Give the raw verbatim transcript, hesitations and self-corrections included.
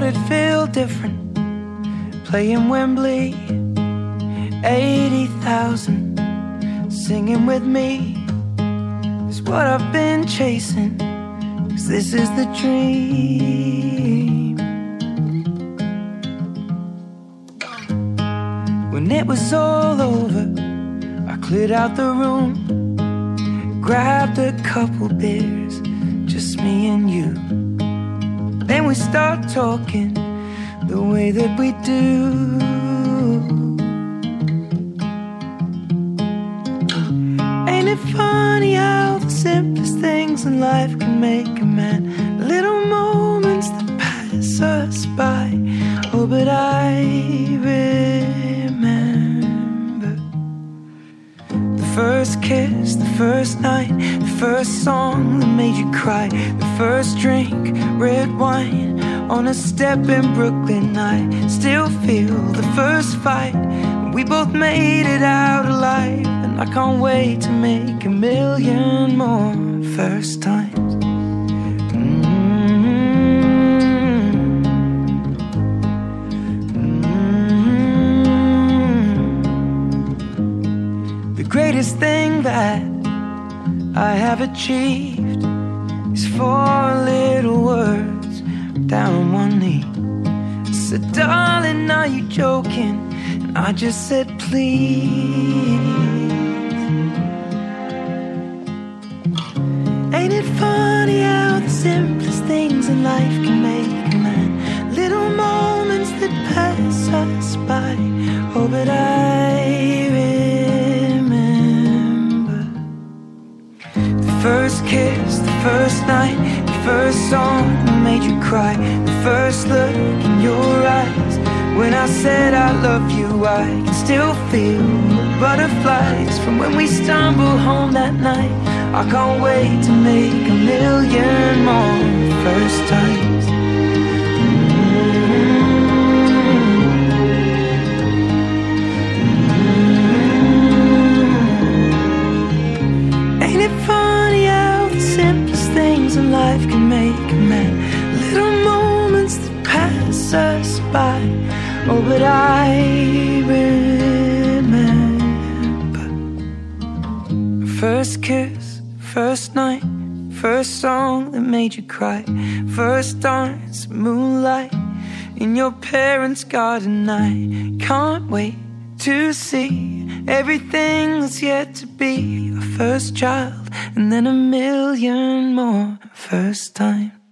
it'd feel different playing Wembley. Eighty thousand singing with me is what I've been chasing, 'cause this is the dream. When it was all over, I cleared out the room, grabbed a couple beers, just me and you. Then we start talking the way that we do. Ain't it funny how the simplest things in life can make a man? Little moments that pass us by. Oh, but I remember the first kiss, the first night, the first song that made you cry, the first drink, red wine on a step in Brooklyn. I still feel the first fight when we both made it out alive, and I can't wait to make a million more first times. The greatest thing that I have achieved is four little words down on one knee. I said, darling, are you joking? And I just said, please. Ain't it funny how the simplest things in life can make a man? Little moments that pass us by. Oh, but I remember the first kiss, the first night, the first song that made you cry, the first look in your eyes. When I said I love you, I can still feel the butterflies from when we stumbled home that night. I can't wait to make a million more first times. Ain't it funny how the simplest things in life can make a man? Little moments that pass us by. Oh, but I remember first kiss, first night, first song that made you cry, first dance, moonlight in your parents' garden. I can't wait to see everything that's yet to be. Your first child, and then a million more first times.